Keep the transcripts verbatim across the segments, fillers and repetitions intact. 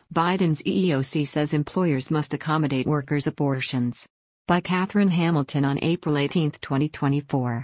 Biden's E E O C says employers must accommodate workers' abortions. By Catherine Hamilton on April eighteenth, twenty twenty-four.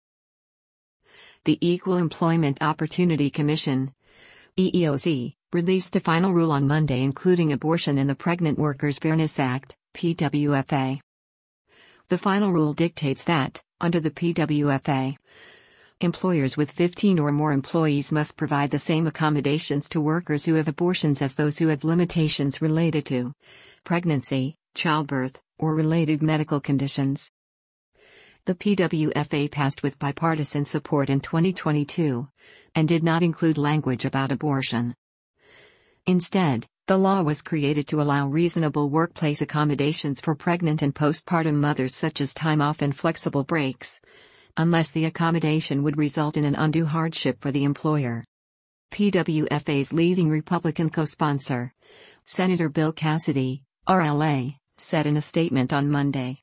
The Equal Employment Opportunity Commission, E E O C, released a final rule on Monday including abortion in the Pregnant Workers Fairness Act, P W F A. The final rule dictates that, under the P W F A, employers with fifteen or more employees must provide the same accommodations to workers who have abortions as those who have limitations related to pregnancy, childbirth, or related medical conditions. The P W F A passed with bipartisan support in twenty twenty-two, and did not include language about abortion. Instead, the law was created to allow reasonable workplace accommodations for pregnant and postpartum mothers such as time off and flexible breaks, unless the accommodation would result in an undue hardship for the employer. P W F A's leading Republican co-sponsor, Senator Bill Cassidy, R L A, said in a statement on Monday.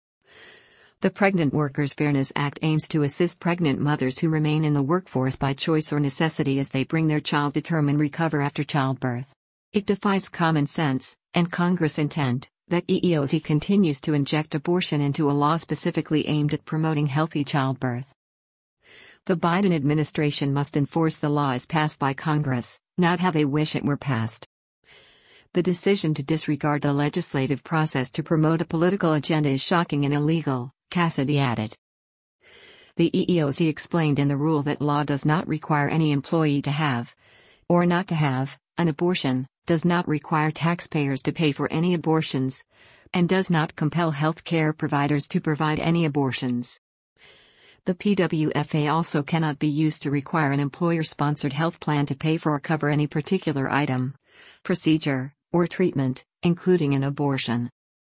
The Pregnant Workers Fairness Act aims to assist pregnant mothers who remain in the workforce by choice or necessity as they bring their child to term and recover after childbirth. It defies common sense, and Congress intent, that E E O C continues to inject abortion into a law specifically aimed at promoting healthy childbirth. The Biden administration must enforce the law as passed by Congress, not how they wish it were passed. The decision to disregard the legislative process to promote a political agenda is shocking and illegal, Cassidy added. The E E O C explained in the rule that law does not require any employee to have, or not to have, an abortion, does not require taxpayers to pay for any abortions, and does not compel health care providers to provide any abortions. The P W F A also cannot be used to require an employer-sponsored health plan to pay for or cover any particular item, procedure, or treatment, including an abortion.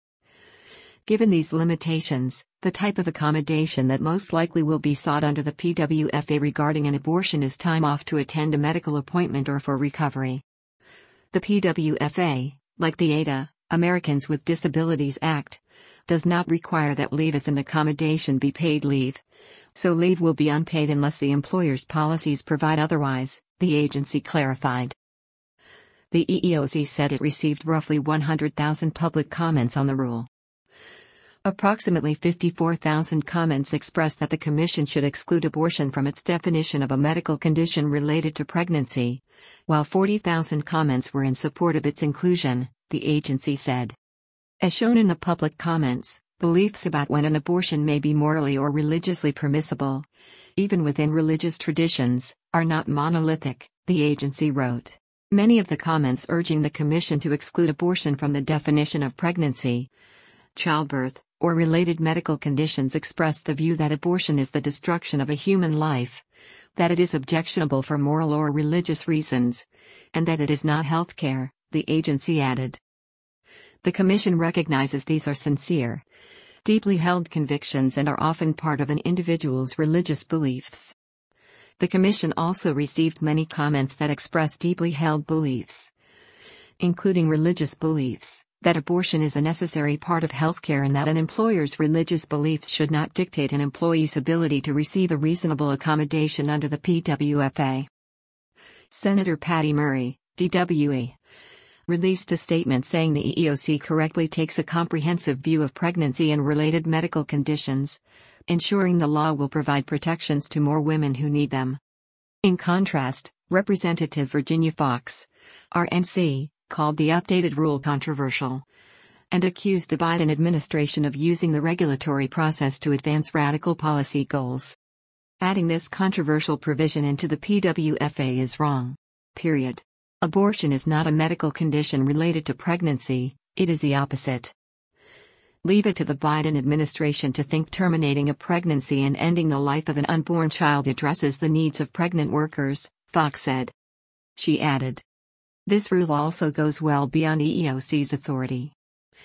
Given these limitations, the type of accommodation that most likely will be sought under the P W F A regarding an abortion is time off to attend a medical appointment or for recovery. The P W F A, like the A D A, Americans with Disabilities Act, does not require that leave as an accommodation be paid leave, so leave will be unpaid unless the employer's policies provide otherwise, the agency clarified. The E E O C said it received roughly one hundred thousand public comments on the rule. Approximately fifty-four thousand comments expressed that the Commission should exclude abortion from its definition of a medical condition related to pregnancy, while forty thousand comments were in support of its inclusion, the agency said. As shown in the public comments, beliefs about when an abortion may be morally or religiously permissible, even within religious traditions, are not monolithic, the agency wrote. Many of the comments urging the Commission to exclude abortion from the definition of pregnancy, childbirth, or related medical conditions expressed the view that abortion is the destruction of a human life, that it is objectionable for moral or religious reasons, and that it is not health care, the agency added. The Commission recognizes these are sincere, deeply held convictions and are often part of an individual's religious beliefs. The Commission also received many comments that express deeply held beliefs, including religious beliefs, that abortion is a necessary part of healthcare and that an employer's religious beliefs should not dictate an employee's ability to receive a reasonable accommodation under the P W F A. Senator Patty Murray, D W E, released a statement saying the E E O C correctly takes a comprehensive view of pregnancy and related medical conditions, ensuring the law will provide protections to more women who need them. In contrast, Representative Virginia Foxx, R N C, called the updated rule controversial, and accused the Biden administration of using the regulatory process to advance radical policy goals. Adding this controversial provision into the P W F A is wrong. Period. Abortion is not a medical condition related to pregnancy, it is the opposite. Leave it to the Biden administration to think terminating a pregnancy and ending the life of an unborn child addresses the needs of pregnant workers, Foxx said. She added. This rule also goes well beyond E E O C's authority.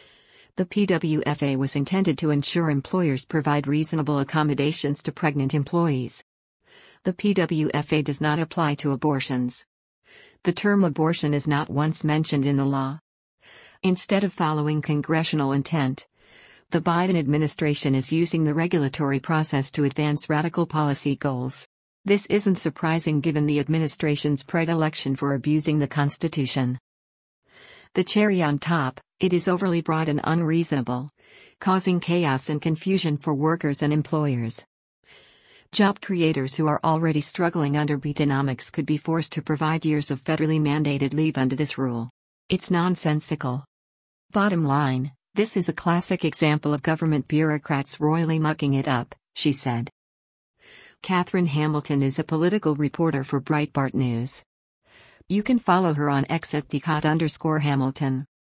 The P W F A was intended to ensure employers provide reasonable accommodations to pregnant employees. The P W F A does not apply to abortions. The term abortion is not once mentioned in the law. Instead of following congressional intent, the Biden administration is using the regulatory process to advance radical policy goals. This isn't surprising given the administration's predilection for abusing the Constitution. The cherry on top, it is overly broad and unreasonable, causing chaos and confusion for workers and employers. Job creators who are already struggling under Bidenomics could be forced to provide years of federally mandated leave under this rule. It's nonsensical. Bottom line, this is a classic example of government bureaucrats royally mucking it up, she said. Catherine Hamilton is a political reporter for Breitbart News. You can follow her on X at Thecot underscore Hamilton.